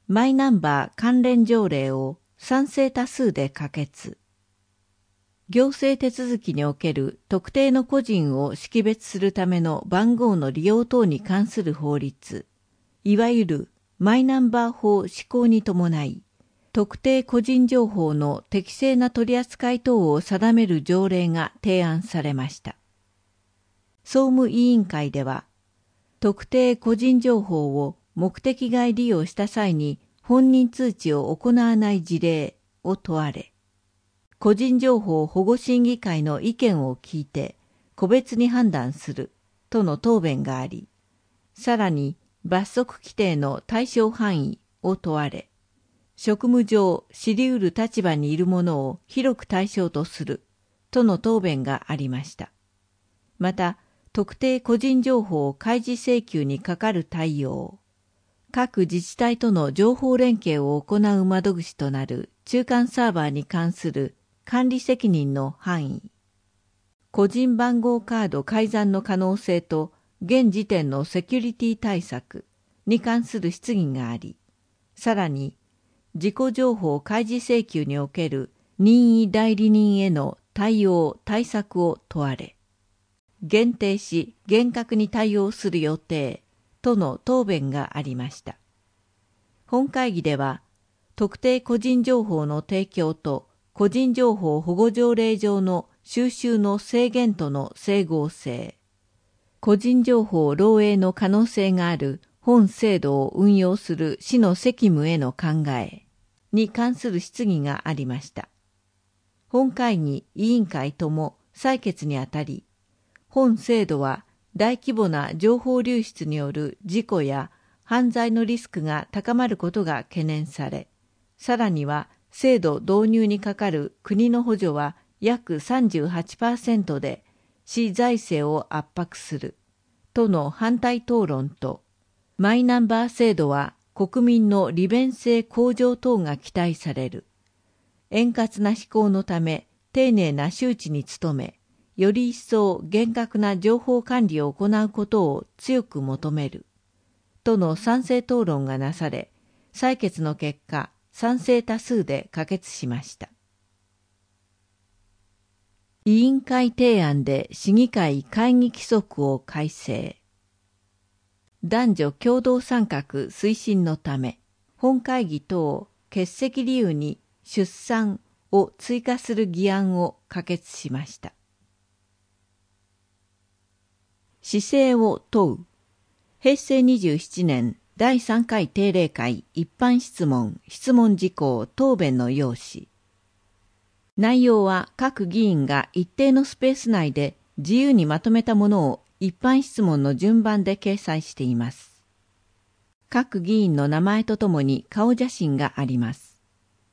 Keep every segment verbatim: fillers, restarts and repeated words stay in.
マイナンバー関連条例を賛成多数で可決。行政手続きにおける特定の個人を識別するための番号の利用等に関する法律、いわゆるマイナンバー法施行に伴い、特定個人情報の適正な取り扱い等を定める条例が提案されました。総務委員会では、特定個人情報を目的外利用した際に本人通知を行わない事例を問われ、個人情報保護審議会の意見を聞いて個別に判断するとの答弁があり、さらに罰則規定の対象範囲を問われ、職務上知り得る立場にいる者を広く対象とするとの答弁がありました。また、特定個人情報開示請求にかかる対応、各自治体との情報連携を行う窓口となる中間サーバーに関する管理責任の範囲、個人番号カード改ざんの可能性と現時点のセキュリティ対策に関する質疑があり、さらに自己情報開示請求における任意代理人への対応・対策を問われ、限定し厳格に対応する予定との答弁がありました。本会議では、特定個人情報の提供と個人情報保護条例上の収集の制限との整合性、個人情報漏洩の可能性がある本制度を運用する市の責務への考えに関する質疑がありました。本会議、委員会とも採決にあたり、本制度は大規模な情報流出による事故や犯罪のリスクが高まることが懸念され、さらには制度導入にかかる国の補助は約 さんじゅうはちパーセント で市財政を圧迫するとの反対討論と、マイナンバー制度は国民の利便性向上等が期待される。円滑な施行のため丁寧な周知に努め、より一層厳格な情報管理を行うことを強く求める。との賛成討論がなされ、採決の結果、賛成多数で可決しました。委員会提案で市議会会議規則を改正。男女共同参画推進のため、本会議等欠席理由に出産を追加する議案を可決しました。市政を問う。へいせいにじゅうななねんだいさんかい定例会一般質問、質問事項、答弁の要旨。内容は各議員が一定のスペース内で自由にまとめたものを一般質問の順番で掲載しています。各議員の名前とともに顔写真があります。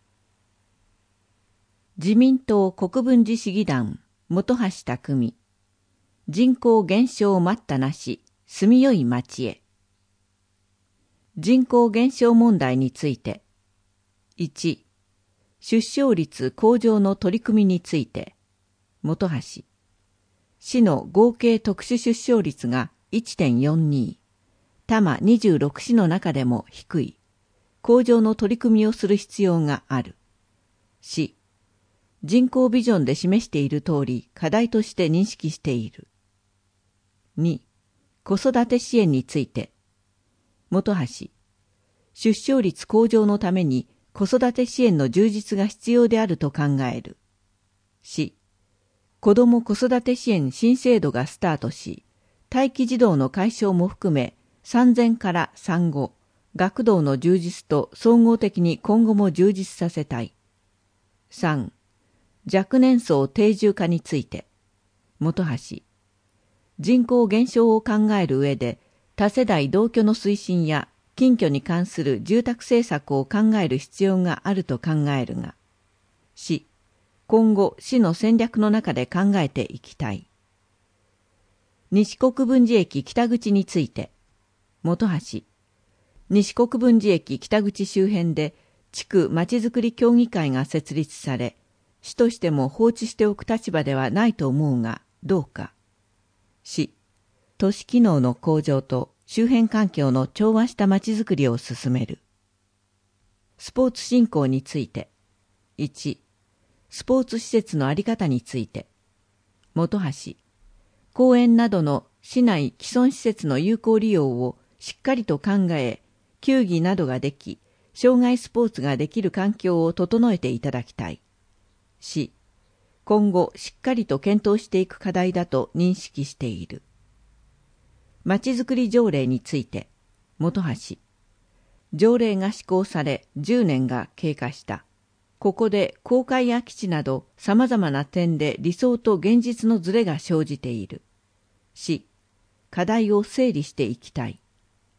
自民党国分寺市議団、本橋匠。人口減少待ったなし、住みよい町へ。人口減少問題について。いち、出生率向上の取り組みについて。本橋。市の合計特殊出生率が いってんよんに、多摩にじゅうろく市の中でも低い。向上の取り組みをする必要がある。市。人口ビジョンで示している通り課題として認識している。に、子育て支援について。本橋。出生率向上のために子育て支援の充実が必要であると考える。市。子ども子育て支援新制度がスタートし、待機児童の解消も含め産前から産後、学童の充実と総合的に今後も充実させたい。さん、若年層定住化について。本橋。人口減少を考える上で、多世代同居の推進や近居に関する住宅政策を考える必要があると考えるが、市、今後市の戦略の中で考えていきたい。西国分寺駅北口について。本橋。西国分寺駅北口周辺で地区まちづくり協議会が設立され、市としても放置しておく立場ではないと思うが、どうか。市、都市機能の向上と周辺環境の調和したまちづくりを進める。 スポーツ振興について。いち、スポーツ施設の在り方について。本橋、公園などの市内既存施設の有効利用をしっかりと考え、球技などができ、障害スポーツができる環境を整えていただきたい。し、今後しっかりと検討していく課題だと認識している。まちづくり条例について。本橋、条例が施行されじゅうねんが経過した。ここで公開空き地など様々な点で理想と現実のズレが生じている。し、課題を整理していきたい。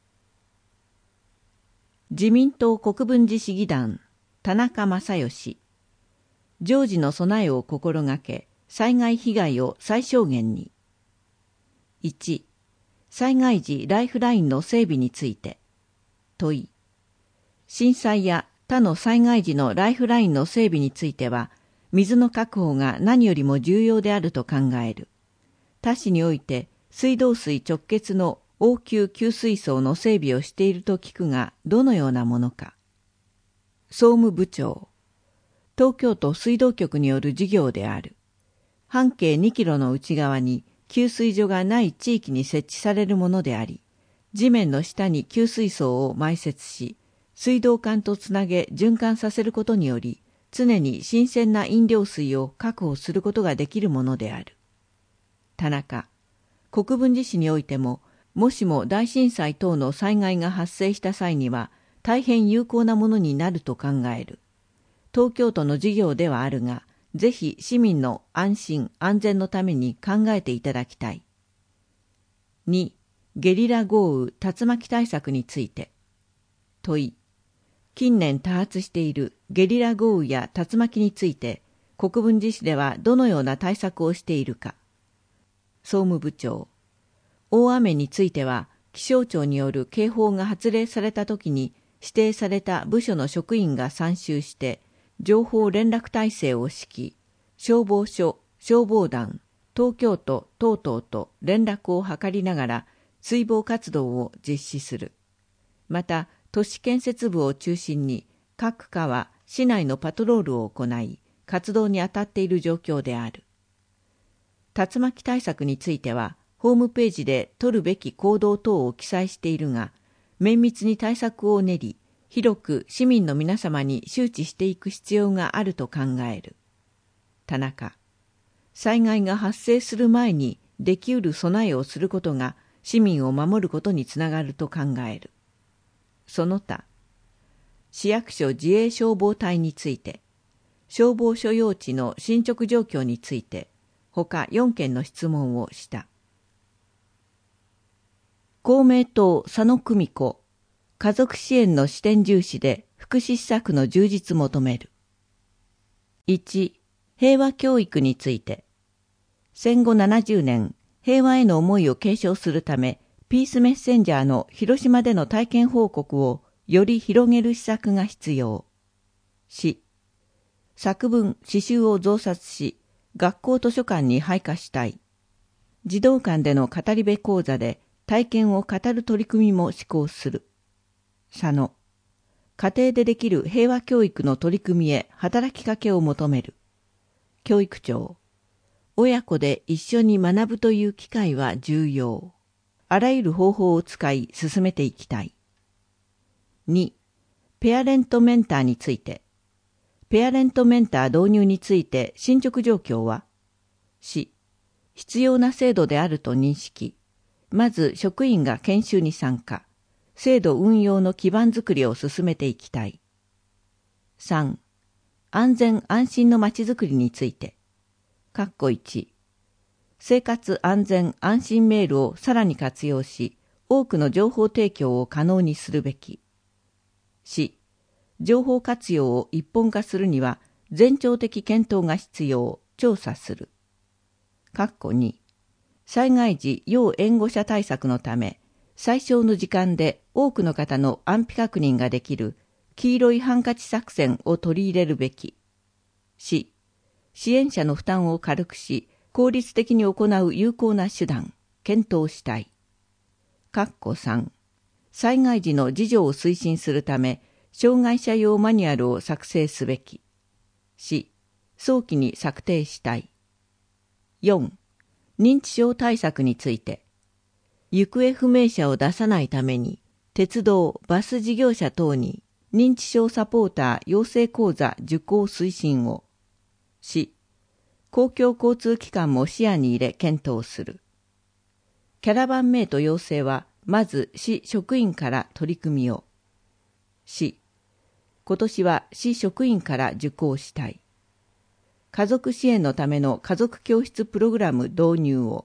自民党国分寺市議団、田中正義。常時の備えを心がけ、災害被害を最小限に。いち、災害時ライフラインの整備について。問い。震災や他の災害時のライフラインの整備については、水の確保が何よりも重要であると考える。他市において水道水直結の応急給水槽の整備をしていると聞くが、どのようなものか。総務部長。東京都水道局による事業である。半径にキロの内側に給水所がない地域に設置されるものであり、地面の下に給水槽を埋設し、水道管とつなげ循環させることにより、常に新鮮な飲料水を確保することができるものである。田中、国分寺市においても、もしも大震災等の災害が発生した際には、大変有効なものになると考える。東京都の事業ではあるが、ぜひ市民の安心安全のために考えていただきたい。に、ゲリラ豪雨・竜巻対策について。問い。近年多発しているゲリラ豪雨や竜巻について、国分寺市ではどのような対策をしているか。総務部長。大雨については、気象庁による警報が発令されたときに、指定された部署の職員が参集して、情報連絡体制を敷き、消防署、消防団、東京都等々と連絡を図りながら、水防活動を実施する。また、都市建設部を中心に各課は市内のパトロールを行い、活動に当たっている状況である。竜巻対策については、ホームページで取るべき行動等を記載しているが、綿密に対策を練り、広く市民の皆様に周知していく必要があると考える。田中、災害が発生する前にできうる備えをすることが市民を守ることにつながると考える。その他、市役所自衛消防隊について、消防所用地の進捗状況について、他よんけんの質問をした。公明党佐野久美子、家族支援の視点重視で福祉施策の充実求める。いち、平和教育について、戦後ななじゅうねん、平和への思いを継承するため、ピースメッセンジャーの広島での体験報告をより広げる施策が必要。し、作文、詩集を増刷し、学校図書館に配下したい。児童館での語り部講座で体験を語る取り組みも施行する。佐野、家庭でできる平和教育の取り組みへ働きかけを求める。教育長、親子で一緒に学ぶという機会は重要。あらゆる方法を使い進めていきたい。に、ペアレントメンターについて。ペアレントメンター導入について進捗状況は？し、必要な制度であると認識。まず職員が研修に参加。制度運用の基盤づくりを進めていきたい。さん、安全安心のまちづくりについて。括弧いち、生活安全安心メールをさらに活用し、多くの情報提供を可能にするべき。し、情報活用を一本化するには、全庁的検討が必要、調査する。括弧に、災害時要援護者対策のため、最小の時間で多くの方の安否確認ができる黄色いハンカチ作戦を取り入れるべき。し、支援者の負担を軽くし、効率的に行う有効な手段、検討したい。括弧さん、災害時の自助を推進するため、 障害者用マニュアルを作成すべき。し、早期に策定したい。よん、認知症対策について。行方不明者を出さないために、鉄道・バス事業者等に認知症サポーター養成講座受講推進を。し、公共交通機関も視野に入れ検討する。キャラバンメイト養成は、まず市職員から取り組みを。し、今年は市職員から受講したい。家族支援のための家族教室プログラム導入を。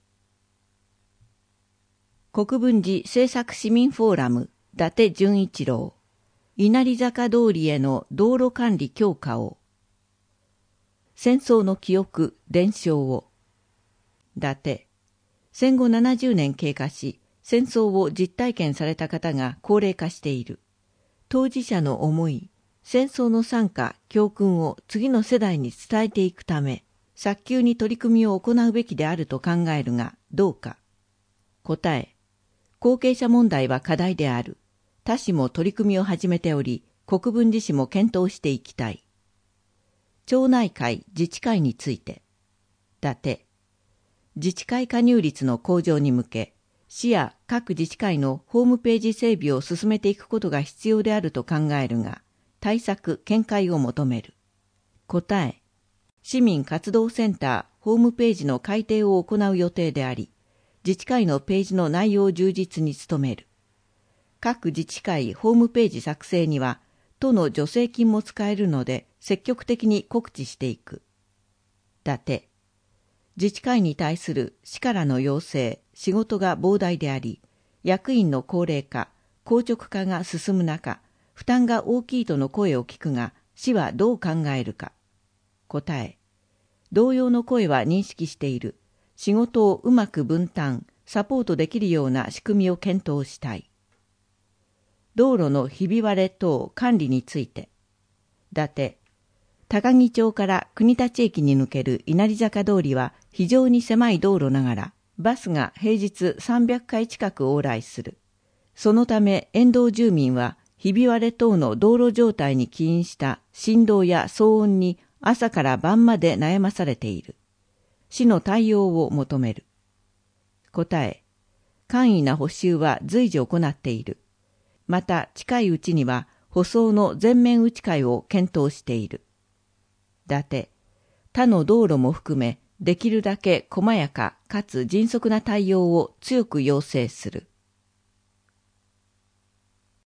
国分寺政策市民フォーラム伊達純一郎。稲荷坂通りへの道路管理強化を。戦争の記憶伝承を。伊達。戦後ななじゅうねん経過し、戦争を実体験された方が高齢化している。当事者の思い、戦争の惨禍、教訓を次の世代に伝えていくため、早急に取り組みを行うべきであると考えるが、どうか。答え。後継者問題は課題である。他市も取り組みを始めており、国分寺市も検討していきたい。町内会、自治会について。伊達。自治会加入率の向上に向け、市や各自治会のホームページ整備を進めていくことが必要であると考えるが、対策・見解を求める。答え。市民活動センターホームページの改定を行う予定であり、自治会のページの内容充実に努める。各自治会ホームページ作成には、都の助成金も使えるので、積極的に告知していく。伊達。自治会に対する市からの要請、仕事が膨大であり、役員の高齢化、硬直化が進む中、負担が大きいとの声を聞くが、市はどう考えるか。答え。同様の声は認識している。仕事をうまく分担、サポートできるような仕組みを検討したい。道路のひび割れ等管理について。伊達。高木町から国立駅に抜ける稲荷坂通りは非常に狭い道路ながら、バスが平日さんびゃっかい近く往来する。そのため沿道住民はひび割れ等の道路状態に起因した振動や騒音に朝から晩まで悩まされている。市の対応を求める。答え。簡易な補修は随時行っている。また近いうちには舗装の全面打ち替えを検討している。伊達。他の道路も含めできるだけ細やかかつ迅速な対応を強く要請する。